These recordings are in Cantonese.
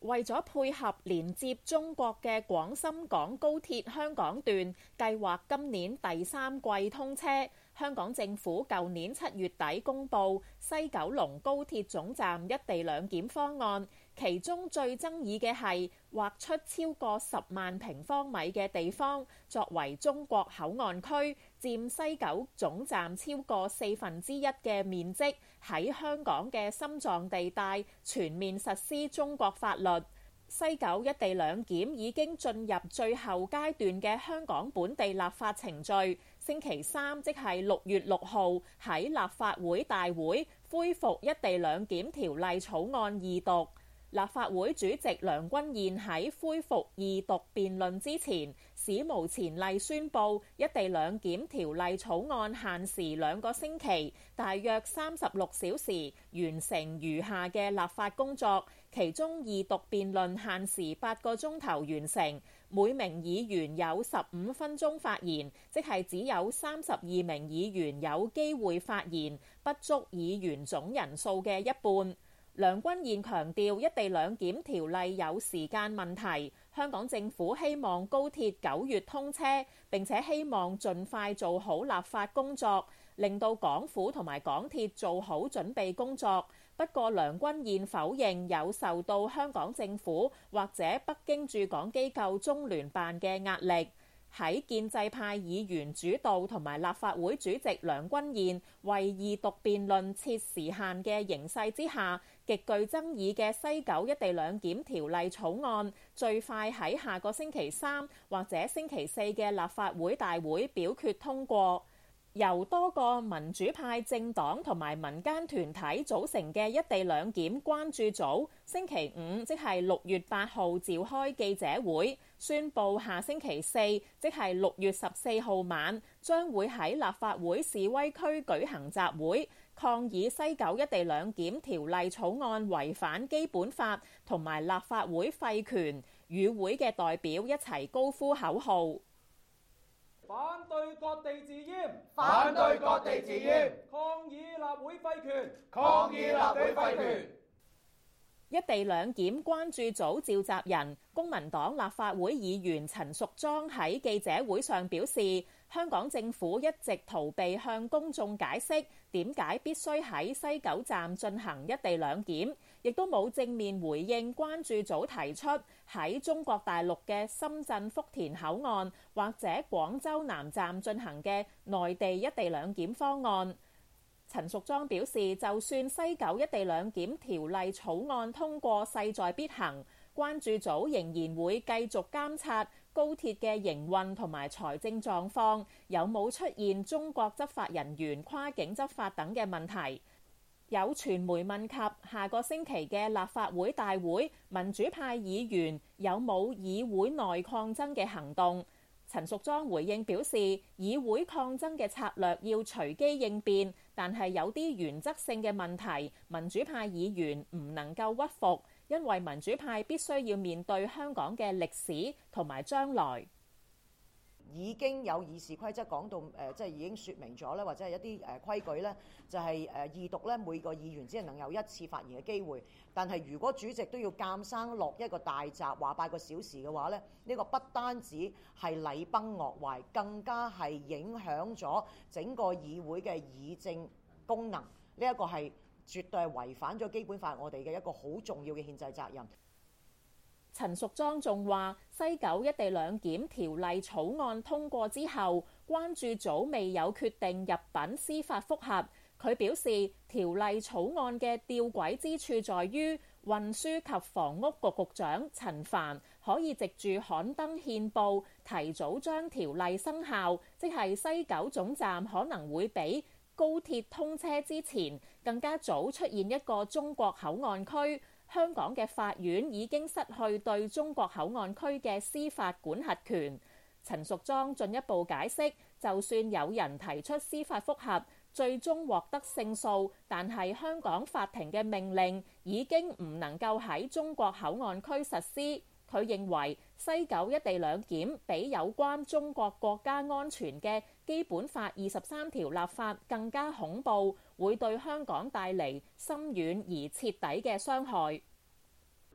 為咗配合連接中國嘅廣深港高鐵香港段，計劃今年第3季通車。香港政府舊年7月底公布西九龍高鐵總站一地兩檢方案，其中最爭議嘅係劃出超過10萬平方米嘅地方作為中國口岸區，佔西九總站超過1/4嘅面積，喺香港嘅心臟地帶全面實施中國法律。西九一地兩檢已經進入最後階段嘅香港本地立法程序，星期三即係6月6號喺立法會大會恢復一地兩檢條例草案二讀。立法會主席梁君彥喺恢復二讀辯論之前，史無前例宣布一地兩檢條例草案限時2個星期，大約36小時完成餘下嘅立法工作，其中二讀辯論限時8個鐘頭完成，每名議員有15分鐘發言，即係只有32名議員有機會發言，不足議員總人數嘅一半。梁君彥強調一地兩檢條例有時間問題，香港政府希望高鐵9月通車，並且希望盡快做好立法工作，令到港府同埋港鐵做好準備工作。不過梁君彥否認有受到香港政府或者北京駐港機構中聯辦嘅壓力。喺建制派議員主導同埋立法會主席梁君彥為二讀辯論設時限嘅形勢之下，極具爭議嘅西九一地兩檢條例草案最快喺下個星期3或者星期4嘅立法會大會表決通過。由多個民主派政黨同埋民間團體組成嘅一地兩檢關注組，星期五即係6月8號召開記者會，宣布下星期4即係6月14號晚，將會喺立法會示威區舉行集會，抗議西九一地兩檢條例草案違反基本法同埋立法會廢權。與會嘅代表一齊高呼口號： 反對割地自閹！ 反對割地自閹！ 抗議立會廢權！ 抗議立會廢權！ 一地兩檢關注組召集人公民黨立法會議員陳淑莊喺記者會上表示，香港政府一直逃避向公眾解釋點解必須喺西九站進行一地兩檢，亦都冇正面回應關注組提出喺中國大陸嘅深圳福田口岸或者廣州南站進行嘅內地一地兩檢方案。陳淑莊表示，就算西九一地兩檢條例草案通過勢在必行，關注組仍然會繼續監察高鐵嘅營運同埋財政狀況，有冇出現中國執法人員跨境執法等嘅問題。有傳媒問及下個星期嘅立法會大會，民主派議員有冇議會內抗爭嘅行動？陳淑莊回應表示，議會抗爭嘅策略要隨機應變，但係有啲原則性嘅問題，民主派議員唔能夠屈服，因為民主派必須要面對香港嘅歷史同埋將來。 已經有議事規則講到即係已經説明咗咧，或者係一啲規矩咧，就係二讀咧，每個議員只係能有1次發言嘅機會。但係如果主席都要監生落一個大閘話8個小時嘅話咧，呢個不單止係禮崩樂壞，更加係影響咗整個議會嘅議政功能。呢一個係絕對係違反咗基本法我哋嘅一個好重要嘅憲制責任。 陳淑莊仲話：西九一地兩檢條例草案通過之後，關注組未有決定入稟司法覆核。佢表示，條例草案嘅弔詭之處在於，運輸及房屋局局長陳帆可以藉住刊登憲報，提早將條例生效，即係西九總站可能會比高鐵通車之前更加早出現一個中國口岸區。香港嘅法院已經失去對中國口岸區嘅司法管轄權。陳淑莊進一步解釋，就算有人提出司法覆核，最終獲得勝訴，但係香港法庭嘅命令已經唔能夠喺中國口岸區實施。佢認為西九一地兩檢比有關中國國家安全嘅基本法23條立法更加恐怖，會對香港帶嚟深遠而徹底嘅傷害。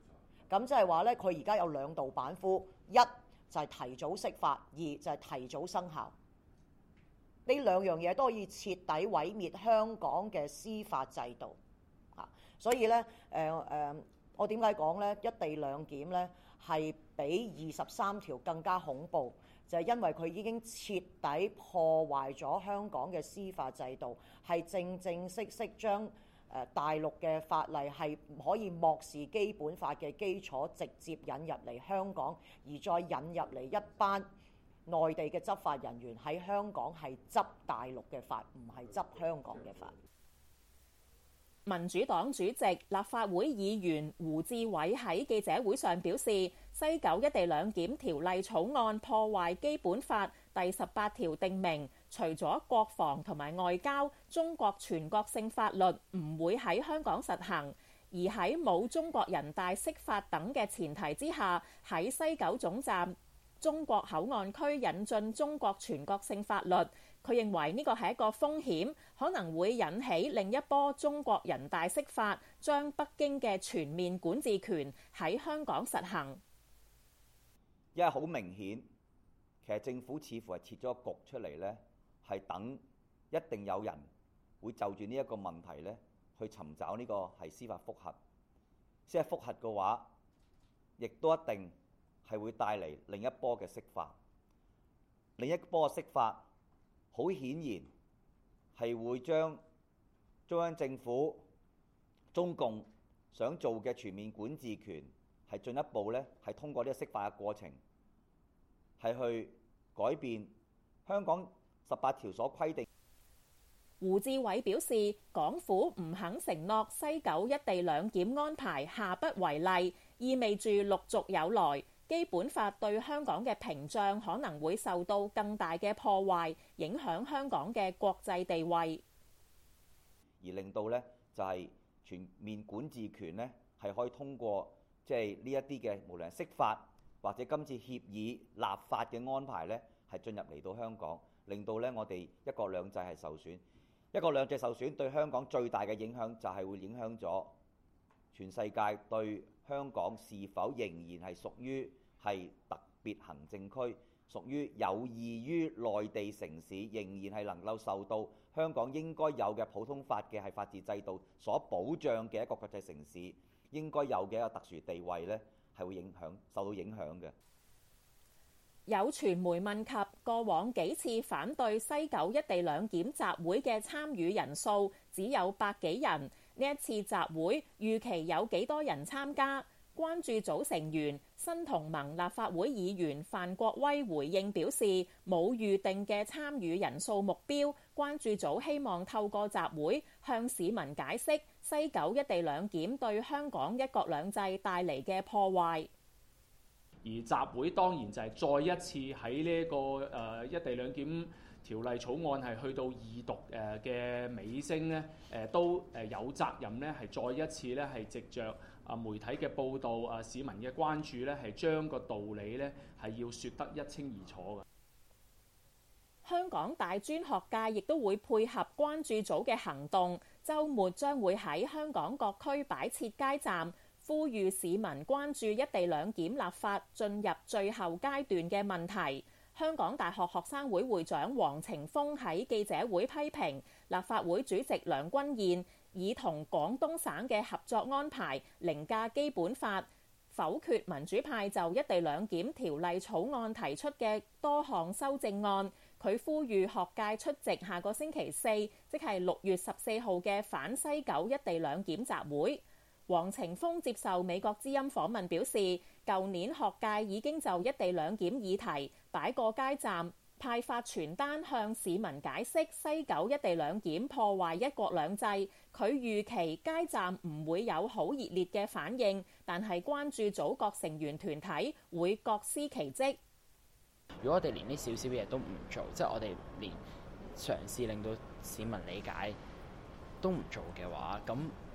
咁即係話咧，佢而家有兩道板斧，一就係提早釋法，二就係提早生效。呢兩樣嘢都可以徹底毀滅香港嘅司法制度啊！所以咧，我點解講咧一地兩檢咧係比23條更加恐怖？就係因為佢已經徹底破壞咗香港嘅司法制度，係正正式式將大陸嘅法例係唔可以漠視基本法嘅基礎，直接引入嚟香港，而再引入嚟一班內地嘅執法人員喺香港係執大陸嘅法，唔係執香港嘅法。 民主黨主席、立法會議員胡志偉喺記者會上表示，西九一地兩檢條例草案破壞基本法第18條定明，除咗國防同埋外交，中國全國性法律唔會喺香港實行，而喺冇中國人大釋法等嘅前提之下，喺西九總站中國口岸區引進中國全國性法律。佢認為呢個係一個風險，可能會引起另一波中國人大釋法，將北京嘅全面管治權喺香港實行。 因為好明顯，其實政府似乎係設咗個局出嚟呢，係等一定有人會就住呢一個問題呢去尋找呢個係司法覆核。司法覆核嘅話，亦都一定係會帶嚟另一波嘅釋法。另一波嘅釋法，好顯然係會將中央政府、中共想做嘅全面管治權係進一步呢係通過呢個釋法嘅過程係去改變香港18條所規定。 胡志偉表示，港府唔肯承諾西九一地兩檢安排下不為例，意味住陸續有來。基本法對香港嘅屏障可能會受到更大嘅破壞，影響香港嘅國際地位， 而令到呢就係全面管治權呢係可以通過即係呢一啲嘅無論係釋法或者今次協議立法嘅安排呢係進入嚟到香港，令到呢我哋一國兩制係受損。一國兩制受損對香港最大嘅影響就係會影響咗全世界對香港是否仍然係屬於係特別行政區，屬於有異於內地城市，仍然係能夠受到香港應該有嘅普通法嘅係法治制度所保障嘅一個國際城市應該有嘅一個特殊地位呢，係會受到影響嘅。 有傳媒問及過往幾次反對西九一地兩檢集會嘅參與人數只有百幾人，呢一次集會預期有幾多人參加？關注組成員新同盟立法會議員范國威回應表示，冇預定嘅參與人數目標。關注組希望透過集會向市民解釋西九一地兩檢對香港一國兩制帶嚟嘅破壞。 而集會當然就係再一次喺呢一個一地兩檢條例草案係去到二讀嘅尾聲呢，都有責任呢係再一次呢係藉着媒體嘅報導、市民嘅關注呢，係將個道理呢係要説得一清二楚嘅。 香港大專學界亦都會配合關注組嘅行動，週末將會喺香港各區擺設街站，呼籲市民關注一地兩檢立法進入最後階段嘅問題。香港大學學生會會長黃程鋒喺記者會批評立法會主席梁君彥以同廣東省嘅合作安排凌駕基本法，否決民主派就一地兩檢條例草案提出嘅多項修正案。佢呼籲學界出席下個星期四，即係6月14號嘅反西九一地兩檢集會。黃程鋒接受美國之音訪問表示，舊年學界已經就一地兩檢議題擺過街站，派發傳單向市民解釋西九一地兩檢破壞一國兩制。佢預期街站唔會有好熱烈嘅反應，但係關注組各成員團體會各司其職。 如果我哋連呢少少嘢都唔做，即係我哋連嘗試令到市民理解都唔做嘅話，咁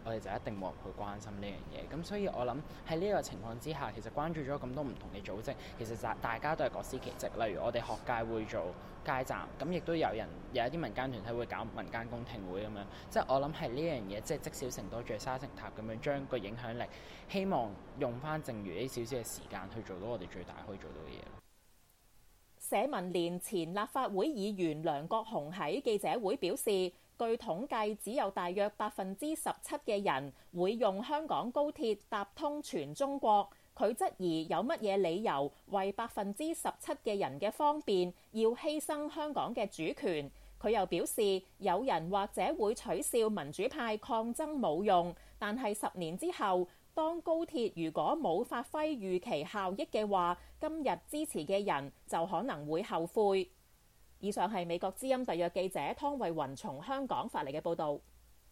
我哋就一定冇人去關心呢樣嘢。咁所以我諗喺呢個情況之下，其實關注咗咁多唔同嘅組織，其實大家都係各司其職。例如我哋學界會做街站，咁亦都有一啲民間團體會搞民間公聽會咁樣。即係我諗係呢樣嘢，即係積少成多，聚沙成塔咁樣，將個影響力希望用翻剩餘呢少少嘅時間去做到我哋最大可以做到嘅嘢。 社民連前立法會議員梁國雄喺記者會表示，據統計，只有大約17%嘅人會用香港高鐵搭通全中國。佢質疑有乜嘢理由為17%嘅人嘅方便，要犧牲香港嘅主權。佢又表示，有人或者會取笑民主派抗爭冇用，但係10年之後，當高鐵如果冇發揮預期效益嘅話，今日支持嘅人就可能會後悔。以上係美國之音特約記者湯慧雲從香港發嚟嘅報導。